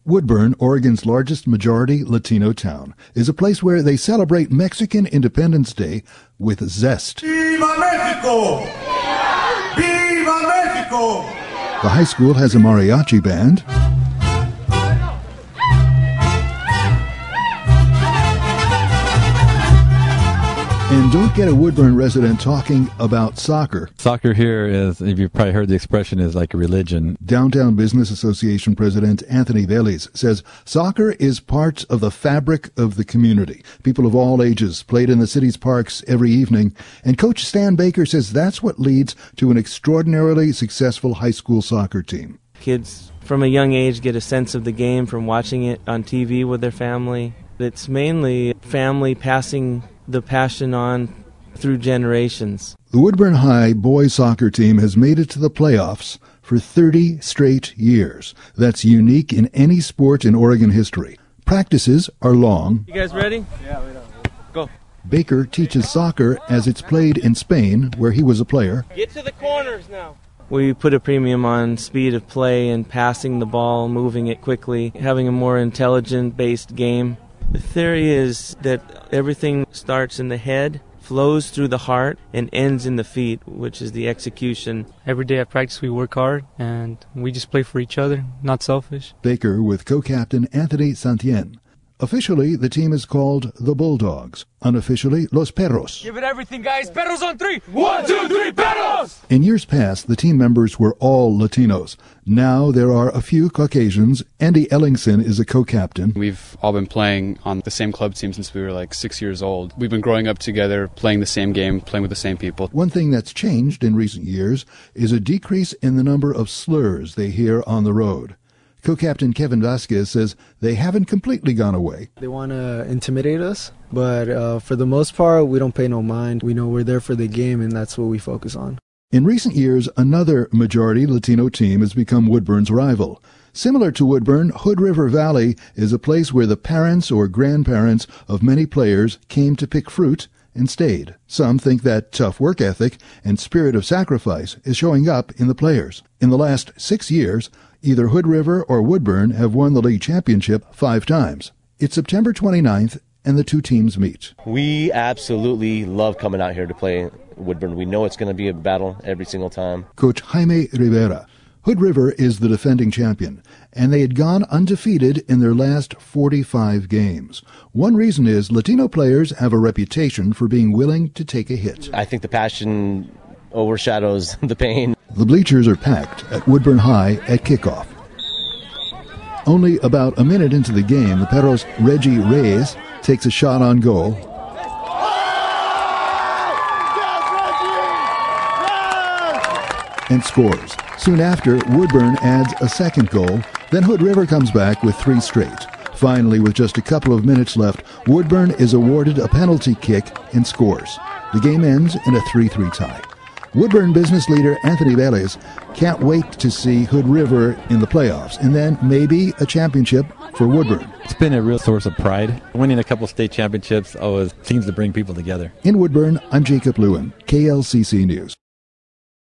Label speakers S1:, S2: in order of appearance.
S1: Woodburn, Oregon's largest majority Latino town, is a place where they celebrate Mexican Independence Day with zest.
S2: ¡Viva México! ¡Viva México!
S1: The high school has a mariachi band. And don't get a Woodburn resident talking about soccer.
S3: Soccer here is, if you've probably heard the expression, is like a religion.
S1: Downtown Business Association President Anthony Vélez says soccer is part of the fabric of the community. People of all ages played in the city's parks every evening, and Coach Stan Baker says that's what leads to an extraordinarily successful high school soccer team.
S4: Kids from a young age get a sense of the game from watching it on TV with their family. It's mainly family passing the passion on through generations.
S1: The Woodburn High boys soccer team has made it to the playoffs for 30 straight years. That's unique in any sport in Oregon history. Practices are long.
S4: You guys ready? Yeah, we know. Go.
S1: Baker teaches soccer as it's played in Spain, where he was a player.
S4: Get to the corners now. We put a premium on speed of play and passing the ball, moving it quickly, having a more intelligent-based game. The theory is that everything starts in the head, flows through the heart, and ends in the feet, which is the execution.
S5: Every day at practice we work hard, and we just play for each other, not selfish.
S1: Baker with co-captain Anthony Santien. Officially, the team is called the Bulldogs. Unofficially, Los Perros.
S6: Give it everything, guys. Perros on three. 1, 2, 3, Perros!
S1: In years past, the team members were all Latinos. Now there are a few Caucasians. Andy Ellingson is a co-captain.
S7: We've all been playing on the same club team since we were like 6 years old. We've been growing up together, playing the same game, playing with the same people.
S1: One thing that's changed in recent years is a decrease in the number of slurs they hear on the road. Co-captain Kevin Vasquez says they haven't completely gone away.
S8: They want to intimidate us, but for the most part, we don't pay no mind. We know we're there for the game, and that's what we focus on.
S1: In recent years, another majority Latino team has become Woodburn's rival. Similar to Woodburn, Hood River Valley is a place where the parents or grandparents of many players came to pick fruit and stayed. Some think that tough work ethic and spirit of sacrifice is showing up in the players. In the last 6 years, either Hood River or Woodburn have won the league championship 5 times. It's September 29th, and the two teams meet.
S9: We absolutely love coming out here to play Woodburn. We know it's going to be a battle every single time.
S1: Coach Jaime Rivera. Hood River is the defending champion, and they had gone undefeated in their last 45 games. One reason is Latino players have a reputation for being willing to take a hit.
S9: I think the passion overshadows the pain.
S1: The bleachers are packed at Woodburn High at kickoff. Only about a minute into the game, the Perros' Reggie Reyes takes a shot on goal. And scores. Soon after, Woodburn adds a second goal. Then Hood River comes back with 3 straight. Finally, with just a couple of minutes left, Woodburn is awarded a penalty kick and scores. The game ends in a 3-3 tie. Woodburn business leader Anthony Vélez can't wait to see Hood River in the playoffs, and then maybe a championship for Woodburn.
S3: It's been a real source of pride. Winning a couple state championships always seems to bring people together.
S1: In Woodburn, I'm Jacob Lewin, KLCC News.